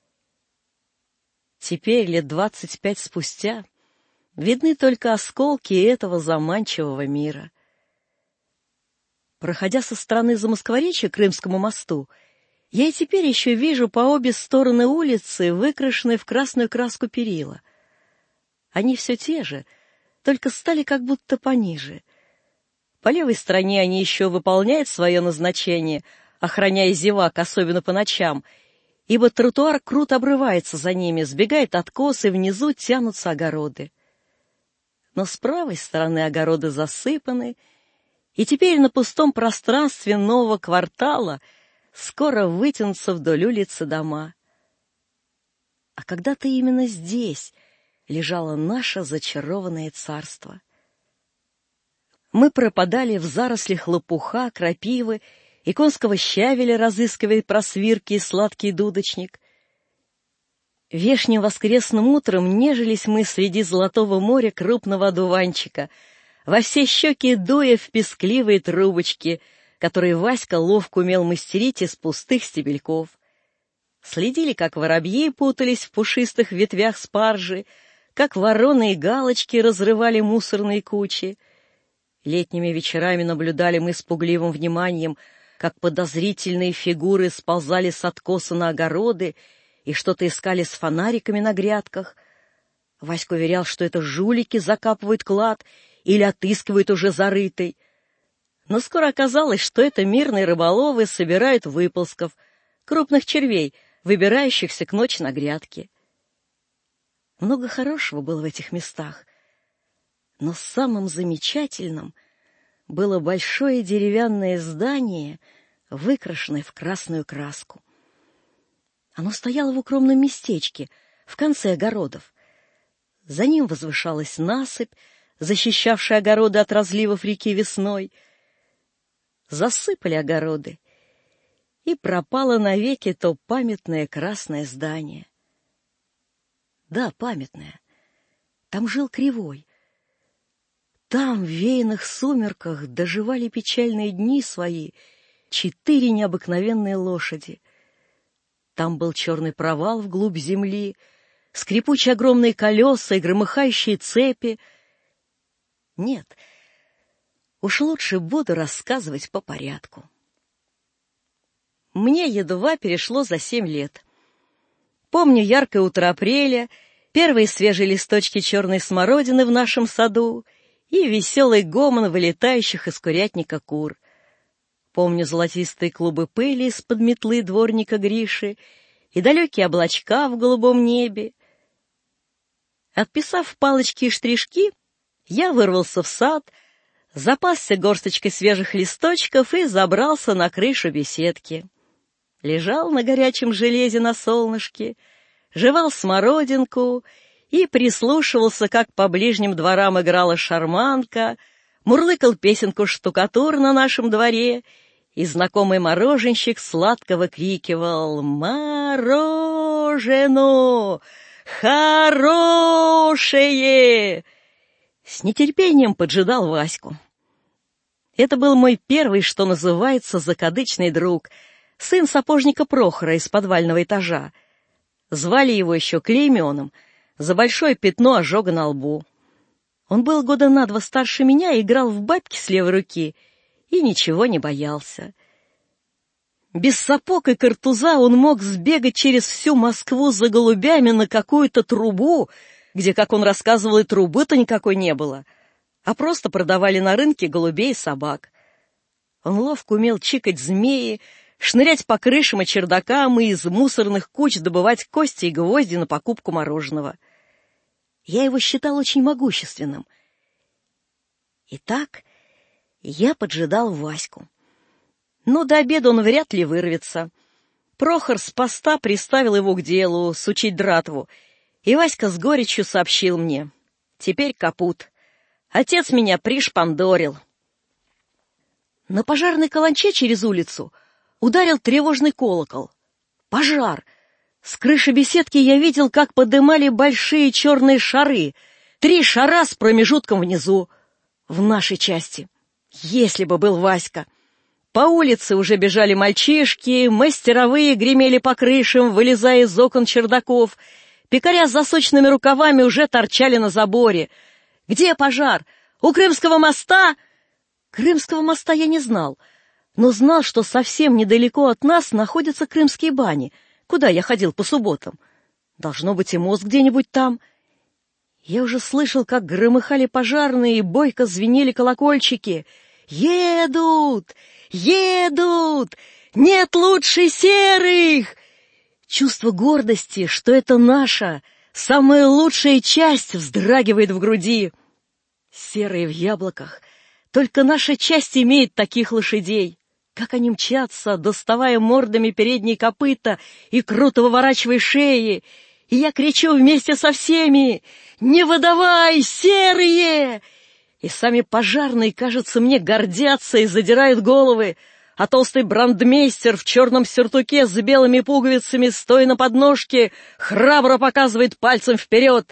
Теперь, лет двадцать пять спустя, видны только осколки этого заманчивого мира. Проходя со стороны Замоскворечья к Крымскому мосту, я и теперь еще вижу по обе стороны улицы выкрашенные в красную краску перила. Они все те же, только стали как будто пониже. По левой стороне они еще выполняют свое назначение, охраняя зевак, особенно по ночам, ибо тротуар круто обрывается за ними, сбегает откос, и внизу тянутся огороды. Но с правой стороны огороды засыпаны, и теперь на пустом пространстве нового квартала скоро вытянутся вдоль улицы дома. А когда-то именно здесь лежало наше зачарованное царство. Мы пропадали в зарослях лопуха, крапивы и конского щавеля, разыскивая просвирки и сладкий дудочник. Вешним воскресным утром нежились мы среди золотого моря крупного одуванчика, во все щеки дуя в пескливые трубочки, которые Васька ловко умел мастерить из пустых стебельков. Следили, как воробьи путались в пушистых ветвях спаржи, как вороны и галочки разрывали мусорные кучи. Летними вечерами наблюдали мы с пугливым вниманием, как подозрительные фигуры сползали с откоса на огороды и что-то искали с фонариками на грядках. Васька уверял, что это жулики закапывают клад или отыскивают уже зарытый. Но скоро оказалось, что это мирные рыболовы собирают выползков, крупных червей, выбирающихся к ночи на грядке. Много хорошего было в этих местах, но самым замечательным было большое деревянное здание выкрашенное в красную краску. Оно стояло в укромном местечке, в конце огородов. За ним возвышалась насыпь, защищавшая огороды от разливов реки весной. Засыпали огороды, и пропало навеки то памятное красное здание. Да, памятное. Там жил Кривой. Там, в веянных сумерках, доживали печальные дни свои четыре необыкновенные лошади. Там был черный провал вглубь земли, скрипучие огромные колеса и громыхающие цепи. Нет, уж лучше буду рассказывать по порядку. Мне едва перешло за семь лет. Помню яркое утро апреля, первые свежие листочки черной смородины в нашем саду и веселый гомон вылетающих из курятника кур. Помню золотистые клубы пыли из-под метлы дворника Гриши и далекие облачка в голубом небе. Отписав палочки и штришки, я вырвался в сад, запасся горсточкой свежих листочков и забрался на крышу беседки. Лежал на горячем железе на солнышке, жевал смородинку и прислушивался, как по ближним дворам играла шарманка, мурлыкал песенку штукатур на нашем дворе, и знакомый мороженщик сладко выкрикивал «Морожено! Хорошее!» С нетерпением поджидал Ваську. Это был мой первый, что называется, закадычный друг, сын сапожника Прохора из подвального этажа. Звали его еще Клейменом, за большое пятно ожога на лбу. Он был года на два старше меня, играл в бабки с левой руки и ничего не боялся. Без сапог и картуза он мог сбегать через всю Москву за голубями на какую-то трубу, где, как он рассказывал, и трубы-то никакой не было, а просто продавали на рынке голубей и собак. Он ловко умел чикать змеи, шнырять по крышам и чердакам и из мусорных куч добывать кости и гвозди на покупку мороженого. Я его считал очень могущественным. Итак, я поджидал Ваську. Но до обеда он вряд ли вырвется. Прохор с поста приставил его к делу, сучить дратву, и Васька с горечью сообщил мне: «Теперь капут. Отец меня пришпандорил». На пожарной каланче через улицу ударил тревожный колокол. Пожар! С крыши беседки я видел, как подымали большие черные шары. Три шара с промежутком внизу. В нашей части. Если бы был Васька. По улице уже бежали мальчишки, мастеровые гремели по крышам, вылезая из окон чердаков. Пекаря с засученными рукавами уже торчали на заборе. Где пожар? У Крымского моста? Крымского моста я не знал, но знал, что совсем недалеко от нас находятся крымские бани, куда я ходил по субботам. Должно быть и мост где-нибудь там. Я уже слышал, как громыхали пожарные и бойко звенели колокольчики. «Едут! Едут! Нет лучше серых!» Чувство гордости, что это наша, самая лучшая часть, вздрагивает в груди. Серые в яблоках. Только наша часть имеет таких лошадей. Как они мчатся, доставая мордами передние копыта и круто выворачивая шеи. И я кричу вместе со всеми: «Не выдавай, серые!» И сами пожарные, кажется, мне гордятся и задирают головы, а толстый брандмейстер в черном сюртуке с белыми пуговицами, стоя на подножке, храбро показывает пальцем вперед.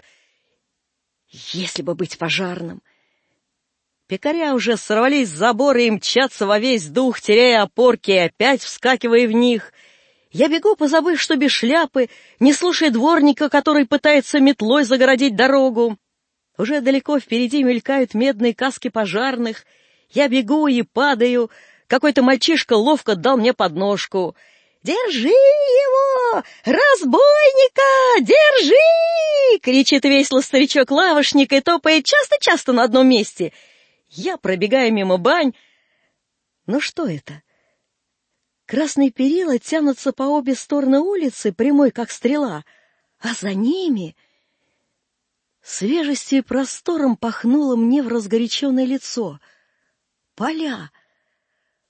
Если бы быть пожарным! Пекаря уже сорвались с забора и мчатся во весь дух, теряя опорки и опять вскакивая в них. Я бегу, позабыв, что без шляпы, не слушая дворника, который пытается метлой загородить дорогу. Уже далеко впереди мелькают медные каски пожарных. Я бегу и падаю. Какой-то мальчишка ловко дал мне подножку. «Держи его! Разбойника! Держи!» — кричит весело старичок-лавошник и топает часто-часто на одном месте. Я пробегаю мимо бань. Ну что это? Красные перила тянутся по обе стороны улицы, прямой как стрела, а за ними... Свежестью и простором пахнуло мне в разгоряченное лицо. Поля.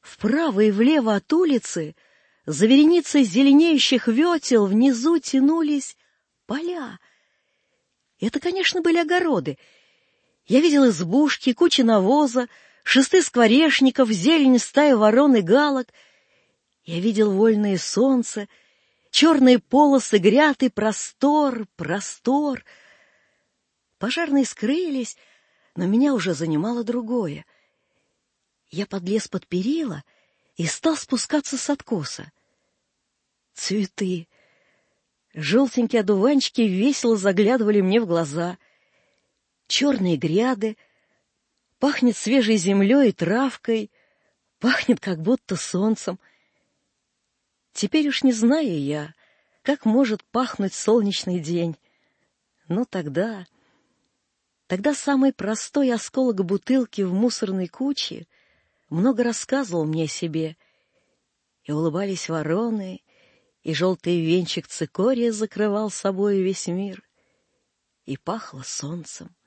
Вправо и влево от улицы, за вереницей зеленеющих ветел, внизу тянулись поля. Это, конечно, были огороды. Я видел избушки, кучи навоза, шесты скворечников, зелень стаи ворон и галок. Я видел вольное солнце, черные полосы гряд и простор, простор. Пожарные скрылись, но меня уже занимало другое. Я подлез под перила и стал спускаться с откоса. Цветы, желтенькие одуванчики весело заглядывали мне в глаза. Черные гряды, пахнет свежей землей и травкой, пахнет как будто солнцем. Теперь уж не знаю я, как может пахнуть солнечный день. Но тогда, тогда самый простой осколок бутылки в мусорной куче много рассказывал мне о себе, и улыбались вороны, и желтый венчик цикория закрывал собой весь мир, и пахло солнцем.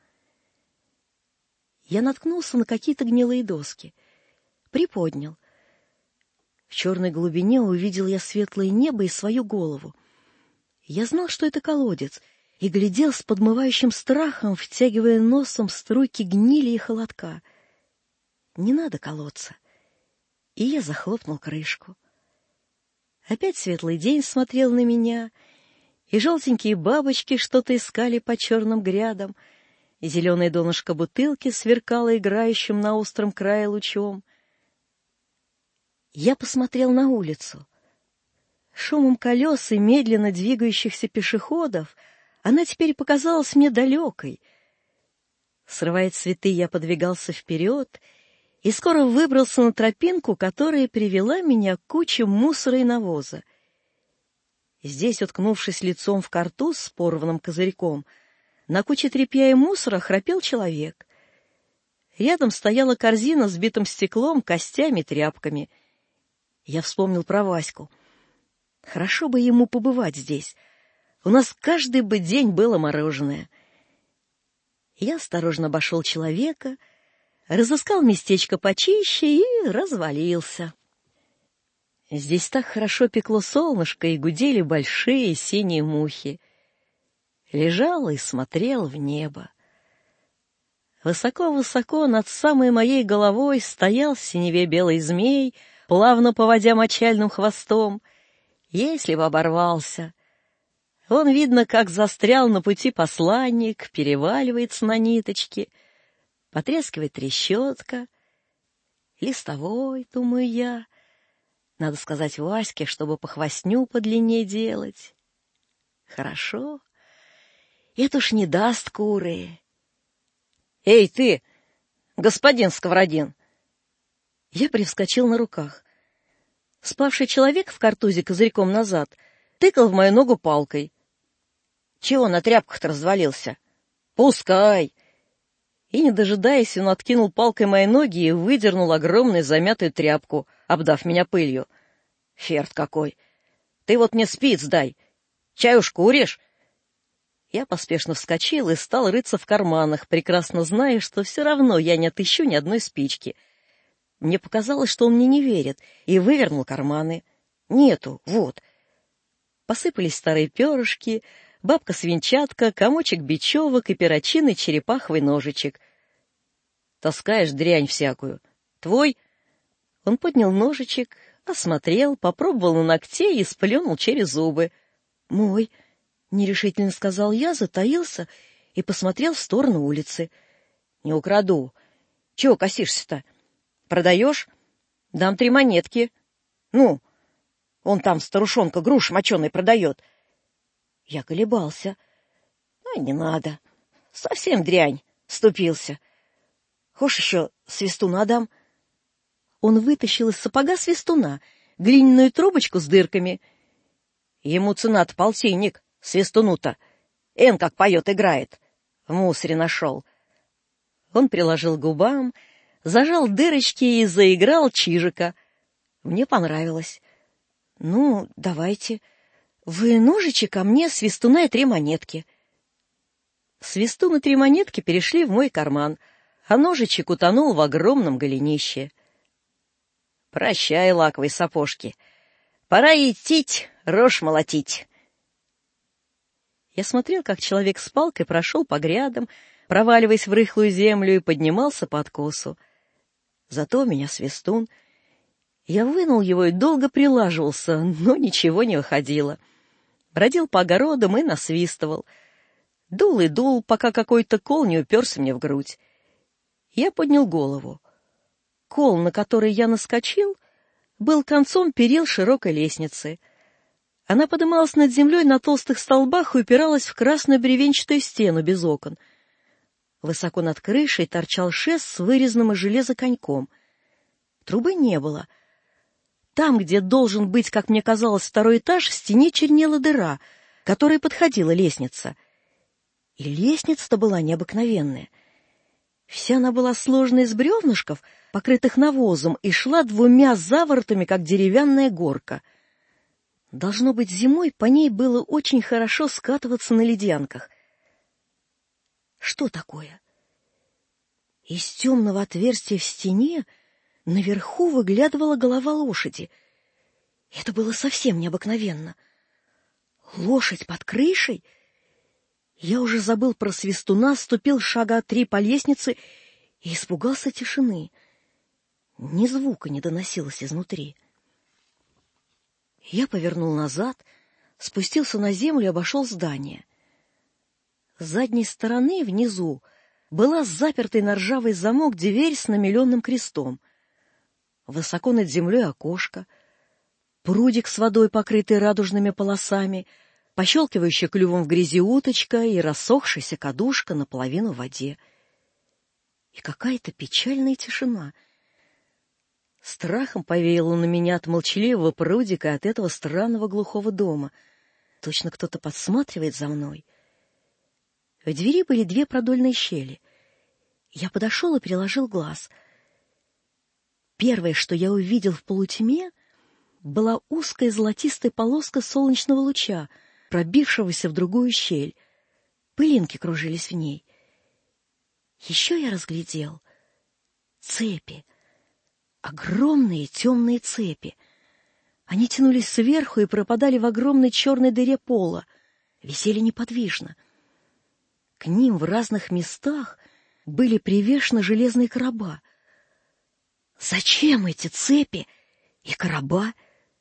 Я наткнулся на какие-то гнилые доски, приподнял. В черной глубине увидел я светлое небо и свою голову. Я знал, что это колодец, и глядел с подмывающим страхом, втягивая носом струйки гнили и холодка. Не надо колоться. И я захлопнул крышку. Опять светлый день смотрел на меня, и желтенькие бабочки что-то искали по черным грядам, и зеленое донышко бутылки сверкало играющим на остром крае лучом. Я посмотрел на улицу. Шумом колес и медленно двигающихся пешеходов она теперь показалась мне далекой. Срывая цветы, я подвигался вперед и скоро выбрался на тропинку, которая привела меня к куче мусора и навоза. Здесь, уткнувшись лицом в картуз с порванным козырьком, на куче тряпья и мусора храпел человек. Рядом стояла корзина с битым стеклом, костями, тряпками. Я вспомнил про Ваську. Хорошо бы ему побывать здесь. У нас каждый бы день было мороженое. Я осторожно обошел человека, разыскал местечко почище и развалился. Здесь так хорошо пекло солнышко, и гудели большие синие мухи. Лежал и смотрел в небо. Высоко-высоко над самой моей головой стоял в синеве белый змей, плавно поводя мочальным хвостом. Если бы оборвался. Он, видно, как застрял на пути посланник, переваливается на ниточке. Потрескивает трещотка. Листовой, думаю я. Надо сказать Ваське, чтобы по хвостню подлиннее делать. Хорошо. Это уж не даст куры. Эй, ты, господин Сковородин! Я привскочил на руках. Спавший человек в картузе козырьком назад тыкал в мою ногу палкой. Чего на тряпках-то развалился? Пускай! И, не дожидаясь, он откинул палкой мои ноги и выдернул огромную замятую тряпку, обдав меня пылью. Ферт какой! Ты вот мне спиц дай! Чай уж куришь? Я поспешно вскочил и стал рыться в карманах, прекрасно зная, что все равно я не отыщу ни одной спички. Мне показалось, что он мне не верит, и вывернул карманы. Нету, вот. Посыпались старые перышки, бабка-свинчатка, комочек бечевок и перочинный черепаховый ножичек. Таскаешь дрянь всякую. Твой? Он поднял ножичек, осмотрел, попробовал на ногте и сплюнул через зубы. Мой, нерешительно сказал я, затаился и посмотрел в сторону улицы. Не украду. Чего косишься-то? Продаешь? Дам три монетки. Ну, он там старушонка груш моченой продает. Я колебался. А не надо. Совсем дрянь. Ступился. Хошь еще свистуна дам? Он вытащил из сапога свистуна, глиняную трубочку с дырками. Ему цена-то полтинник, свистуну-то. Эн как поет, играет. В мусоре нашел. Он приложил к губам, зажал дырочки и заиграл чижика. Мне понравилось. Ну, давайте. Вы ножичек, а мне свистуна и три монетки. Свистун и три монетки перешли в мой карман, а ножичек утонул в огромном голенище. Прощай, лаковые сапожки. Пора идти, рожь молотить. Я смотрел, как человек с палкой прошел по грядам, проваливаясь в рыхлую землю, и поднимался по откосу. Зато у меня свистун. Я вынул его и долго прилаживался, но ничего не выходило. Бродил по огородам и насвистывал. Дул и дул, пока какой-то кол не уперся мне в грудь. Я поднял голову. Кол, на который я наскочил, был концом перил широкой лестницы. Она подымалась над землей на толстых столбах и упиралась в красную бревенчатую стену без окон. Высоко над крышей торчал шест с вырезанным из железа коньком. Трубы не было. Там, где должен быть, как мне казалось, второй этаж, в стене чернела дыра, к которой подходила лестница. И лестница-то была необыкновенная. Вся она была сложена из бревнышков, покрытых навозом, и шла двумя заворотами, как деревянная горка. Должно быть, зимой по ней было очень хорошо скатываться на ледянках. Что такое? Из темного отверстия в стене наверху выглядывала голова лошади. Это было совсем необыкновенно. Лошадь под крышей? Я уже забыл про свистуна, ступил шага три по лестнице и испугался тишины. Ни звука не доносилось изнутри. Я повернул назад, спустился на землю и обошел здание. С задней стороны, внизу, была запертая на ржавый замок дверь с намиленным крестом. Высоко над землей окошко, прудик с водой, покрытый радужными полосами, пощелкивающая клювом в грязи уточка и рассохшаяся кадушка наполовину в воде. И какая-то печальная тишина. Страхом повеяло на меня от молчаливого прудика и от этого странного глухого дома. Точно кто-то подсматривает за мной. В двери были две продольные щели. Я подошел и приложил глаз. Первое, что я увидел в полутьме, была узкая золотистая полоска солнечного луча, пробившегося в другую щель. Пылинки кружились в ней. Еще я разглядел цепи. Огромные темные цепи. Они тянулись сверху и пропадали в огромной черной дыре пола, висели неподвижно. К ним в разных местах были привешены железные короба. Зачем эти цепи и короба?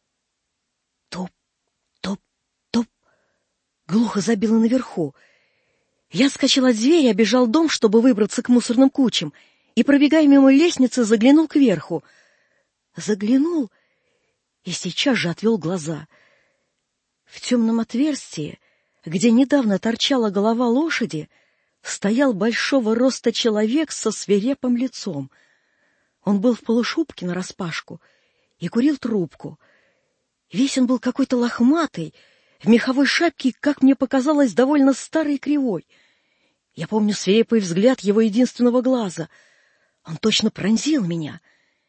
Топ, топ, топ. Глухо забило наверху. Я отскочил от двери, обежал дом, чтобы выбраться к мусорным кучам, и, пробегая мимо лестницы, заглянул кверху. Заглянул и сейчас же отвел глаза. В темном отверстии, где недавно торчала голова лошади, стоял большого роста человек со свирепым лицом. Он был в полушубке нараспашку и курил трубку. Весь он был какой-то лохматый, в меховой шапке, как мне показалось, довольно старый и кривой. Я помню свирепый взгляд его единственного глаза. Он точно пронзил меня.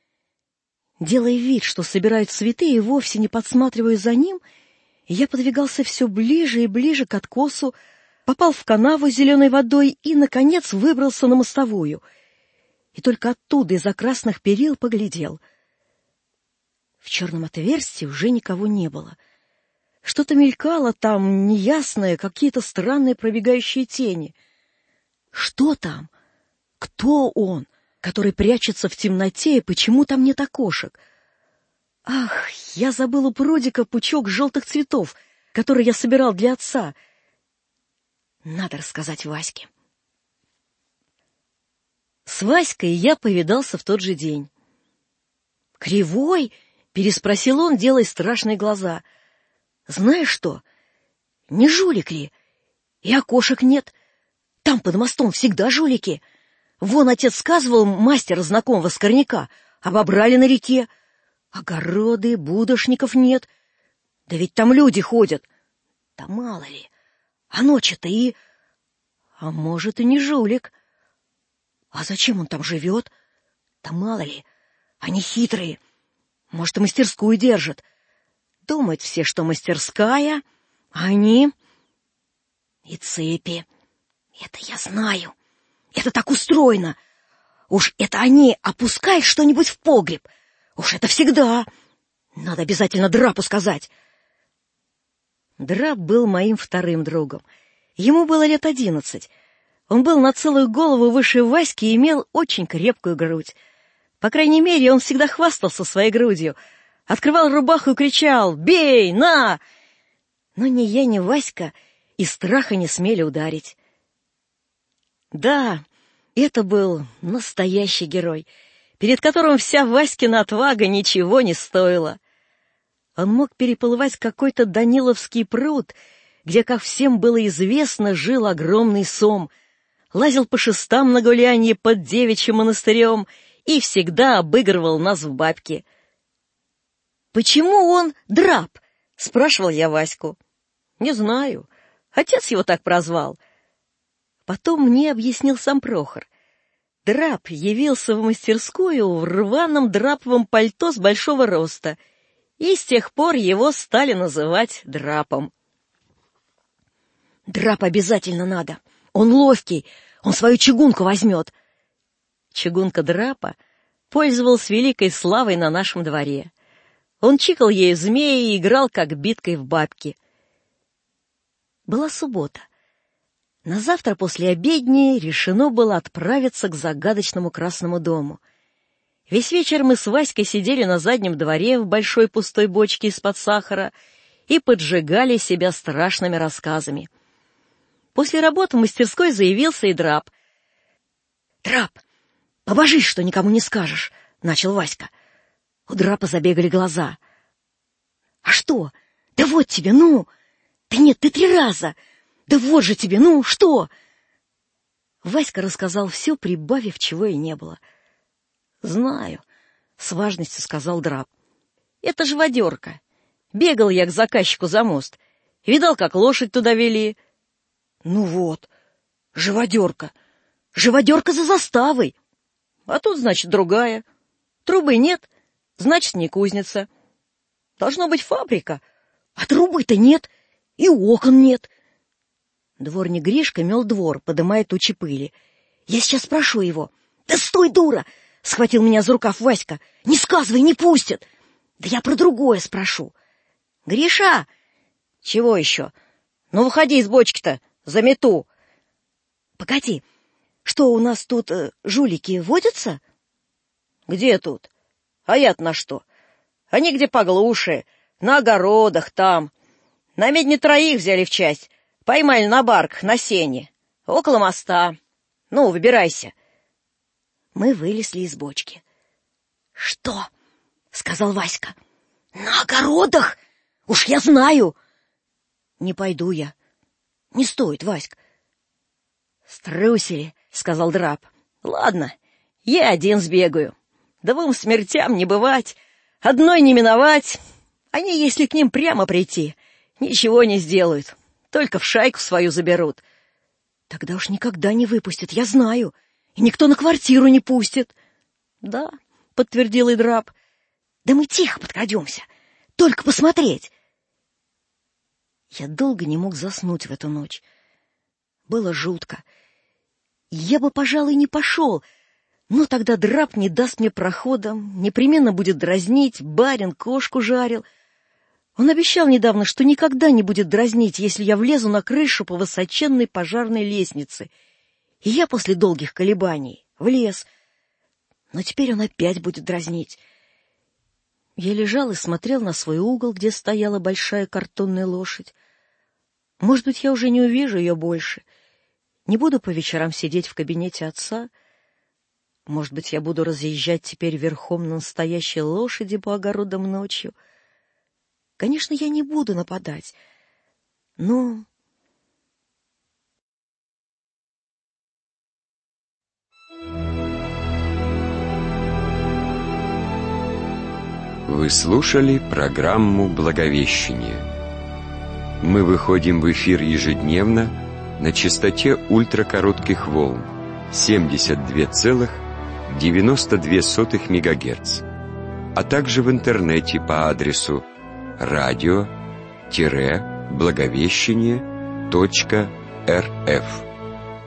Делая вид, что собирают цветы, и вовсе не подсматривая за ним, я подвигался все ближе и ближе к откосу, попал в канаву с зеленой водой и, наконец, выбрался на мостовую. И только оттуда, из-за красных перил, поглядел. В черном отверстии уже никого не было. Что-то мелькало там, неясное, какие-то странные пробегающие тени. Что там? Кто он, который прячется в темноте, и почему там нет окошек? Ах, я забыл у прудика пучок желтых цветов, который я собирал для отца. Надо рассказать Ваське. С Васькой я повидался в тот же день. «Кривой?» — переспросил он, делая страшные глаза. «Знаешь что? Не жулик ли? И окошек нет. Там под мостом всегда жулики. Вон отец сказывал мастера знакомого Скорняка. Обобрали на реке. Огороды, будошников нет. Да ведь там люди ходят. Да мало ли. А ночью-то и... А может, и не жулик. А зачем он там живет? Да мало ли. Они хитрые. Может, и мастерскую держат. Думают все, что мастерская, а они... И цепи. Это я знаю. Это так устроено. Уж это они опускают что-нибудь в погреб. Уж это всегда. Надо обязательно Драпу сказать. Драп был моим вторым другом. Ему было лет одиннадцать. Он был на целую голову выше Васьки и имел очень крепкую грудь. По крайней мере, он всегда хвастался своей грудью. Открывал рубаху и кричал: «Бей! На!» Но ни я, ни Васька из страха не смели ударить. Да, это был настоящий герой, перед которым вся Васькина отвага ничего не стоила. Он мог переплывать какой-то Даниловский пруд, где, как всем было известно, жил огромный сом, лазил по шестам на гулянье под девичьим монастырем и всегда обыгрывал нас в бабки. «Почему он Драп?» — спрашивал я Ваську. «Не знаю. Отец его так прозвал». Потом мне объяснил сам Прохор. Драп явился в мастерскую в рваном драповом пальто с большого роста, и с тех пор его стали называть Драпом. «Драп обязательно надо. Он ловкий, он свою чугунку возьмет». Чугунка Драпа пользовалась великой славой на нашем дворе. Он чикал ею змеи и играл, как биткой в бабки. Была суббота. На завтра после обедни решено было отправиться к загадочному Красному дому. Весь вечер мы с Васькой сидели на заднем дворе в большой пустой бочке из-под сахара и поджигали себя страшными рассказами. После работы в мастерской заявился и Драп. «Драп, побожись, что никому не скажешь», — начал Васька. У Драпа забегали глаза. «А что? Да вот тебе, ну! Да нет, ты три раза! Да вот же тебе, ну, что?» Васька рассказал все, прибавив, чего и не было. «Знаю», — с важностью сказал Драп. «Это живодерка. Бегал я к заказчику за мост. Видал, как лошадь туда вели». «Ну вот, живодерка. Живодерка за заставой. А тут, значит, другая. Трубы нет, значит, не кузница. Должно быть фабрика. А трубы-то нет, и окон нет». Дворник Гришка мел двор, подымая тучи пыли. «Я сейчас спрошу его». «Да стой, дура!» — схватил меня за рукав Васька. «Не сказывай, не пустят!» «Да я про другое спрошу». «Гриша!» «Чего еще?» «Ну, выходи из бочки-то, замету». «Погоди, что у нас тут э, жулики водятся?» «Где тут? А я-то на что? Они где поглуше, на огородах там. На медне троих взяли в часть, поймали на барках на сене, около моста. Ну, выбирайся». Мы вылезли из бочки. «Что?» — сказал Васька. «На огородах? Уж я знаю». «Не пойду я». «Не стоит, Васька». «Струсили», — сказал Драп. «Ладно, я один сбегаю. Двум смертям не бывать, одной не миновать. Они, если к ним прямо прийти, ничего не сделают, только в шайку свою заберут». «Тогда уж никогда не выпустят, я знаю, и никто на квартиру не пустит». «Да», — подтвердил и Драп. «Да мы тихо подкрадемся, только посмотреть». Я долго не мог заснуть в эту ночь. Было жутко. Я бы, пожалуй, не пошел, но тогда Драп не даст мне прохода, непременно будет дразнить, барин кошку жарил. Он обещал недавно, что никогда не будет дразнить, если я влезу на крышу по высоченной пожарной лестнице. И я после долгих колебаний влез. Но теперь он опять будет дразнить. Я лежал и смотрел на свой угол, где стояла большая картонная лошадь. Может быть, я уже не увижу ее больше. Не буду по вечерам сидеть в кабинете отца. Может быть, я буду разъезжать теперь верхом на настоящей лошади по огородам ночью. Конечно, я не буду нападать, но...
Вы слушали программу «Благовещение». Мы выходим в эфир ежедневно на частоте ультракоротких волн семьдесят два целых девяносто две сотых мегагерц, а также в интернете по адресу радио-благовещение точка рф.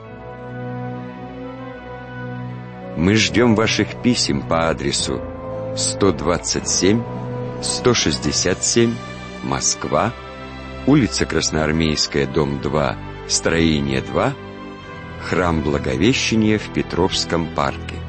Мы ждем ваших писем по адресу сто двадцать семь, сто шестьдесят семь, Москва, улица Красноармейская, дом два, строение два, храм Благовещения в Петровском парке.